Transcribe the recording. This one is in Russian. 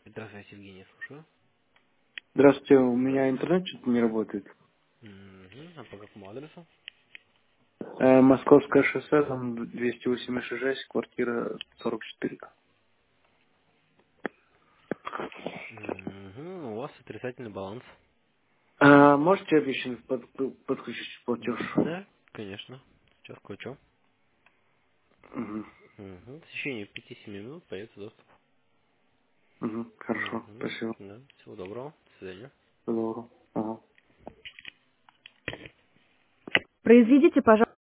Здравствуйте, Евгений, слушаю. Здравствуйте, у меня интернет что-то не работает. Мгм. А по какому адресу? Московское шоссе, там 286, квартира 44. Мгм. У вас отрицательный баланс. Можете обещанный подключить платеж? Да, конечно. Сейчас включу. Угу. Мгм. В течение 5-7 минут появится доступ. Угу. Хорошо, Мгм. спасибо. Да. Всего доброго. До свидания. Здорово. Ага. Произведите, пожалуйста.